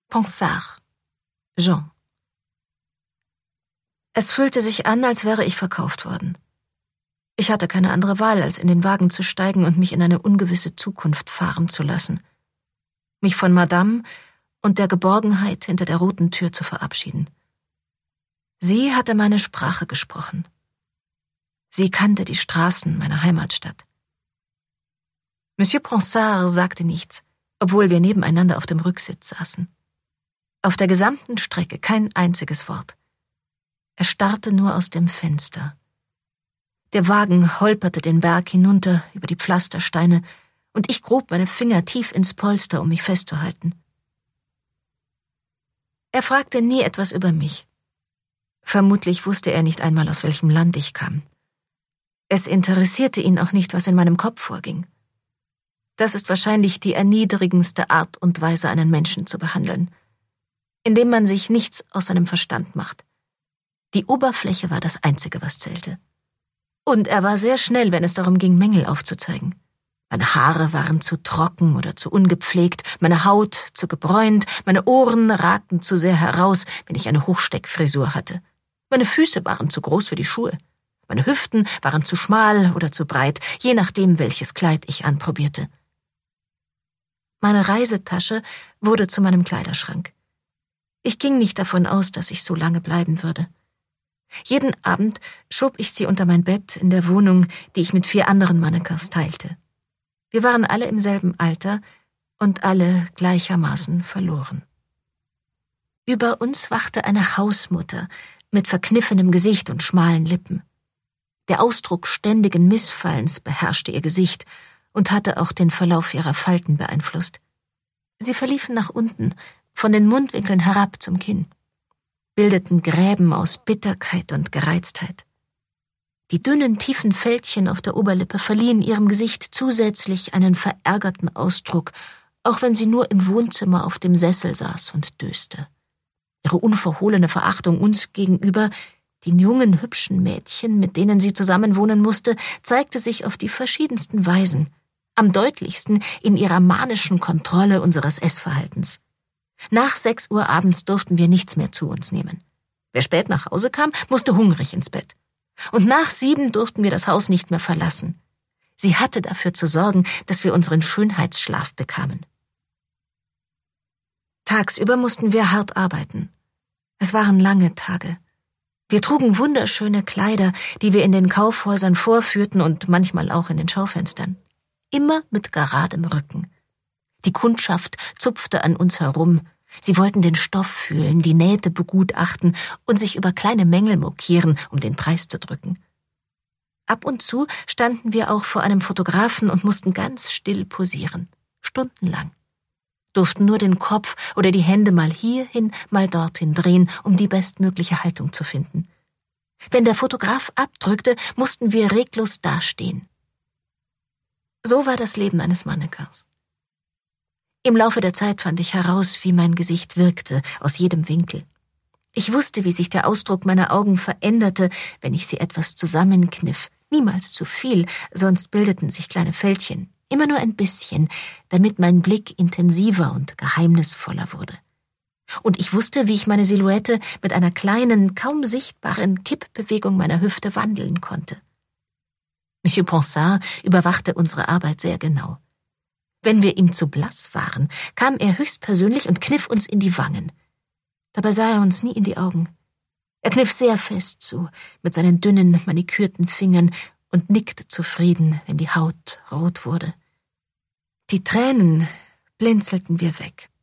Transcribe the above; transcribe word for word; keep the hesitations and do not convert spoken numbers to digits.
Ponsard. Jean. Es fühlte sich an, als wäre ich verkauft worden. Ich hatte keine andere Wahl, als in den Wagen zu steigen und mich in eine ungewisse Zukunft fahren zu lassen. Mich von Madame und der Geborgenheit hinter der roten Tür zu verabschieden. Sie hatte meine Sprache gesprochen. Sie kannte die Straßen meiner Heimatstadt. Monsieur Ponsard sagte nichts, obwohl wir nebeneinander auf dem Rücksitz saßen. Auf der gesamten Strecke kein einziges Wort. Er starrte nur aus dem Fenster. Der Wagen holperte den Berg hinunter über die Pflastersteine und ich grub meine Finger tief ins Polster, um mich festzuhalten. Er fragte nie etwas über mich. Vermutlich wusste er nicht einmal, aus welchem Land ich kam. Es interessierte ihn auch nicht, was in meinem Kopf vorging. Das ist wahrscheinlich die erniedrigendste Art und Weise, einen Menschen zu behandeln, indem man sich nichts aus seinem Verstand macht. Die Oberfläche war das Einzige, was zählte. Und er war sehr schnell, wenn es darum ging, Mängel aufzuzeigen. Meine Haare waren zu trocken oder zu ungepflegt, meine Haut zu gebräunt, meine Ohren ragten zu sehr heraus, wenn ich eine Hochsteckfrisur hatte. Meine Füße waren zu groß für die Schuhe. Meine Hüften waren zu schmal oder zu breit, je nachdem, welches Kleid ich anprobierte. Meine Reisetasche wurde zu meinem Kleiderschrank. Ich ging nicht davon aus, dass ich so lange bleiben würde. Jeden Abend schob ich sie unter mein Bett in der Wohnung, die ich mit vier anderen Mannequins teilte. Wir waren alle im selben Alter und alle gleichermaßen verloren. Über uns wachte eine Hausmutter mit verkniffenem Gesicht und schmalen Lippen. Der Ausdruck ständigen Missfallens beherrschte ihr Gesicht und hatte auch den Verlauf ihrer Falten beeinflusst. Sie verliefen nach unten, von den Mundwinkeln herab zum Kinn, bildeten Gräben aus Bitterkeit und Gereiztheit. Die dünnen, tiefen Fältchen auf der Oberlippe verliehen ihrem Gesicht zusätzlich einen verärgerten Ausdruck, auch wenn sie nur im Wohnzimmer auf dem Sessel saß und döste. Ihre unverhohlene Verachtung uns gegenüber, den jungen, hübschen Mädchen, mit denen sie zusammenwohnen musste, zeigte sich auf die verschiedensten Weisen, am deutlichsten in ihrer manischen Kontrolle unseres Essverhaltens. Nach sechs Uhr abends durften wir nichts mehr zu uns nehmen. Wer spät nach Hause kam, musste hungrig ins Bett. Und nach sieben durften wir das Haus nicht mehr verlassen. Sie hatte dafür zu sorgen, dass wir unseren Schönheitsschlaf bekamen. Tagsüber mussten wir hart arbeiten. Es waren lange Tage. Wir trugen wunderschöne Kleider, die wir in den Kaufhäusern vorführten und manchmal auch in den Schaufenstern. Immer mit geradem Rücken. Die Kundschaft zupfte an uns herum. Sie wollten den Stoff fühlen, die Nähte begutachten und sich über kleine Mängel mokieren, um den Preis zu drücken. Ab und zu standen wir auch vor einem Fotografen und mussten ganz still posieren. Stundenlang. Durften nur den Kopf oder die Hände mal hierhin, mal dorthin drehen, um die bestmögliche Haltung zu finden. Wenn der Fotograf abdrückte, mussten wir reglos dastehen. So war das Leben eines Mannequins. Im Laufe der Zeit fand ich heraus, wie mein Gesicht wirkte, aus jedem Winkel. Ich wusste, wie sich der Ausdruck meiner Augen veränderte, wenn ich sie etwas zusammenkniff. Niemals zu viel, sonst bildeten sich kleine Fältchen. Immer nur ein bisschen, damit mein Blick intensiver und geheimnisvoller wurde. Und ich wusste, wie ich meine Silhouette mit einer kleinen, kaum sichtbaren Kippbewegung meiner Hüfte wandeln konnte. Monsieur Ponsard überwachte unsere Arbeit sehr genau. Wenn wir ihm zu blass waren, kam er höchstpersönlich und kniff uns in die Wangen. Dabei sah er uns nie in die Augen. Er kniff sehr fest zu, mit seinen dünnen, manikürten Fingern und nickte zufrieden, wenn die Haut rot wurde. Die Tränen blinzelten wir weg.